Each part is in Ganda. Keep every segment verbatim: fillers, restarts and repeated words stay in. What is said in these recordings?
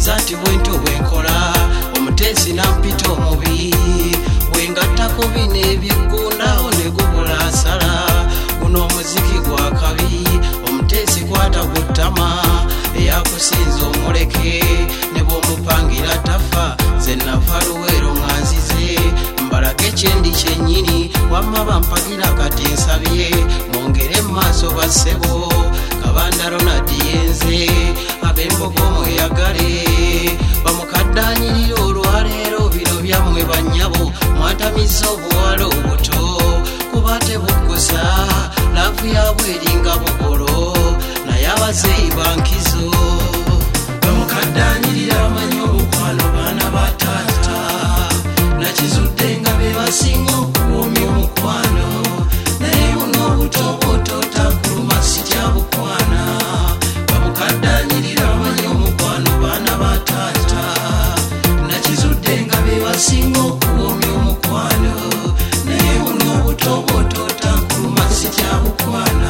zati bwento bwenkola omuteesi nampita omubi bwengattako bino ebiggundawo ne gubula asala guno omuziki gwa kabi omuteesi kwata ku ttama eyakusinza omuleke ne bw'omupangira tafa ze nafa luweero nganzize mbalage kyendi kyennyini wamma bampagira kati nsabye mwongere mu maaso bassebo Kabanda Ronald yenze ab'embogo mweyagale bamukaddaanyirira olwaleero biro byammwe bannyabo mwatamiza obuwala obuto kuba tebukkusa laavu yaabwe eringa bukolo naye abazeeyi bankizo bamukaddaanyirira amanyi omukwano baana ba taata nakizudde nga be basinga okuwoomya omukwano naye buno obutobuto takuluma sitya bukwana bamukaddaanyirira amanyi omukwano baana ba taata nakizudde nga be basinga okuwoomya omukwano naye buno obutobuto takuluma sitya bukwana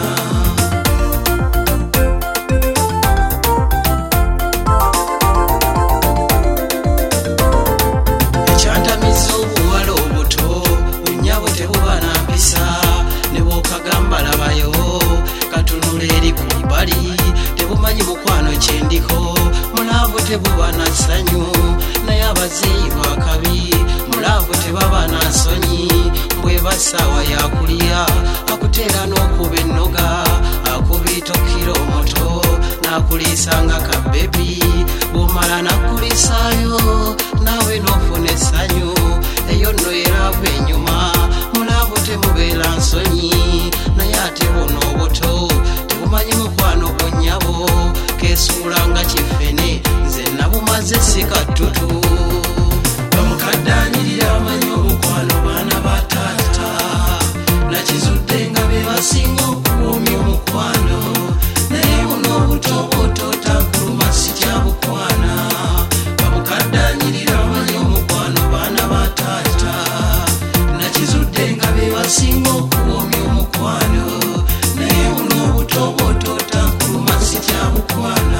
ekyantamiza obuwala obuto bunnyabo tebuba na mpisa ne bw'okagamba labayo katunula eri ku bbali tebumanyi mukwano kyendiko mulaavu tebuba na ssanyu naye abazeeyi bakabi mulaavu tebaba na nsonyi bwe basaawa yakulya akuteera n'okuba ennoga akubiyita okkira omuto n'akuliisanga kabebi bw'omala n'akuliisaayo naawe n'ofuna essanyu eyo nno yeraavu enyuma mulaavu temubeera nsonyi naye ate buno obuto tebumanyi mukwano bunnyabo keesuula nga kifene nze nabumaze si kattutu bamukaddaanyirira amanyi omukwano baana ba taata nakizudde nga be basinga okuwoomya omukwano naye buno obutobuto takuluma sitya bukwana bamukaddaanyirira amanyi omukwano baana ba taata nakizudde nga be basinga okuwoomya omukwano naye buno obutobuto takuluma sitya bukwana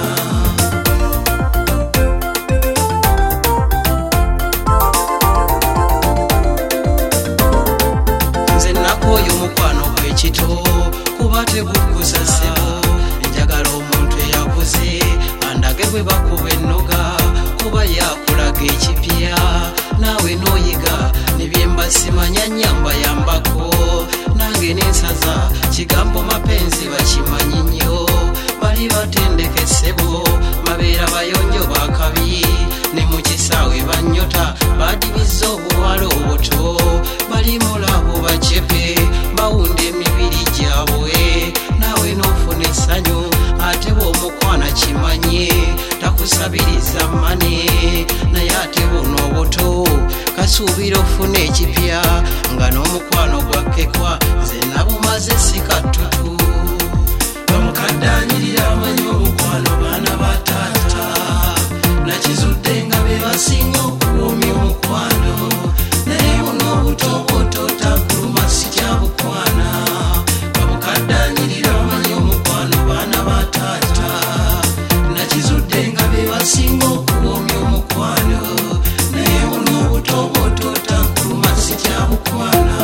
nze nakooya omukwano gw'ekito kuba tegukkusa ssebo njagala omuntu eyakuze andage bwe bakuba ennoga kuba yakulaga ekipya naawe n'oyiga nebyemba simanya nyamba yambako nange n'ensaza kigambo mapenzi bakimanyi nnyo bali batendeke ssebo mabeera bayonjo bakabi ne mu kisaawe bannyota baadibizza obuwala obuto bali mulabo bacepe bawunda emibiri gyabwe naawe n'ofuna essanyu ate bw'omukwana kimanye takusabiriza mane naye ate buno obuto kasuubira ofuna ekipya nga n'omukwano gwakkekwa nze nabumaze si kattutu bamukaddaanyirira amanyi omukwano baana ba taata nakizudde nga be basinga okuwoomya omukwano naye buno obutobuto takuluma sitya bukwana bamukaddaanyirira amanyi omukwano baana ba taata nakizudde nga be basinga okuwoomya omukwano naye buno obutobuto takuluma sitya bukwana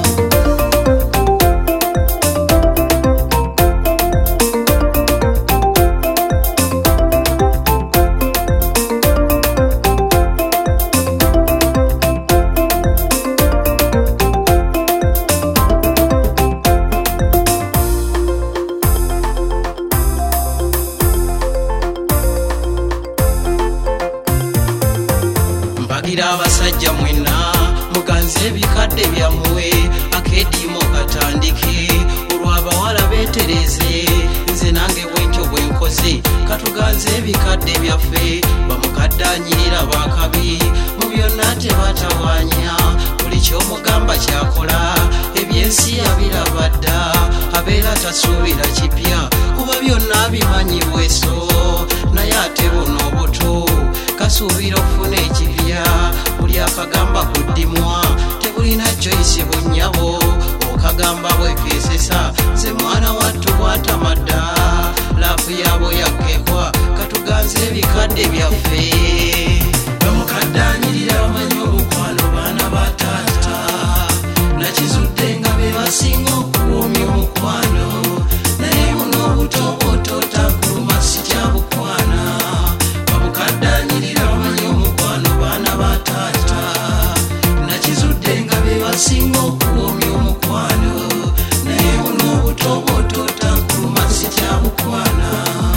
mbagira abasajja mwena muganze ebikadde byammwe akeediimo katandike olw'abawala beetereze nze nange bwentyo bwenkoze katuganze ebikadde byaffe bamukaddaanyirira bakabi mu byonna tebatawaanya buli ky'omugamba kyakola ebyensi abiraba dda abeera tasuubira kipya kuba byonna bimanyi bweso naye ate buno obuto kasuubira ofuna ekipya buli akagamba kuddimwa tebulina Joyce bunnyabo okagamba bwekesesa ze mwana wattu bwatamadda laafu yaabo yakkekwa katuganze muganze ebikadde byaffe bamukaddaanyirira bamanyi omukwano baana ba taata nakizudde nga be basinga okuwoomya omukwano naye muno obutobuto takuluma sitya bukwana bamukaddaanyirira bamanyi omukwano baana ba taata nakizudde nga be basinga okuwoomya omukwano naye muno obutobuto takuluma sitya bukwana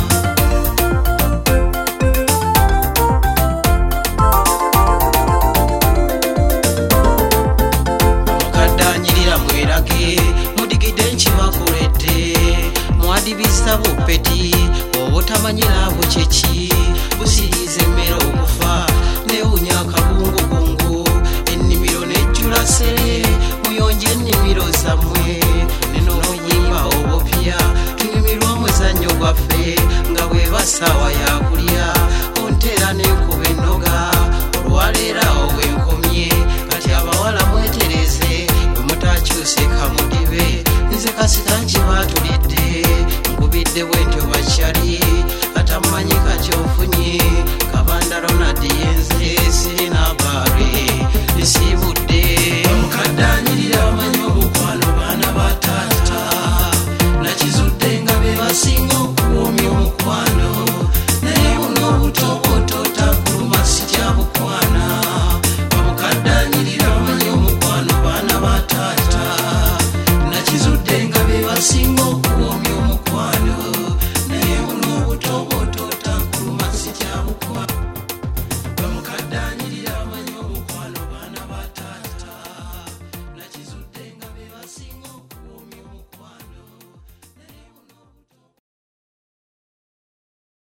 mudigide nkibakoledde mwadibisa bupeti obutamanyira bukyeki busiriiza emmere okufa newunya akabungugungu ennimiro nejjula sere muyonje ennimiro zammwe nenoyimba obupya tunyumirwa omuzannyo gwaffe nga bweba ssaawa yakulya ontera nenkuba ennoga olwaleera obwenkomye kati abawala mwetereze mutakyusika mudibe nze kasita nkibatulidde nkubidde bwentyo bakyali atamumanyi kakyofunye kabanda ronald yenze sirina baare nisibudde bamukaddaanyirira bamanyi omukwano baana ba taata nakizudde nga be basinga okuwoomya omukwano naye muno obutobuto takuluma sitya bukwana bamukaddaanyirira bamanyi omukwano baana ba taata nakizudde nga be basinga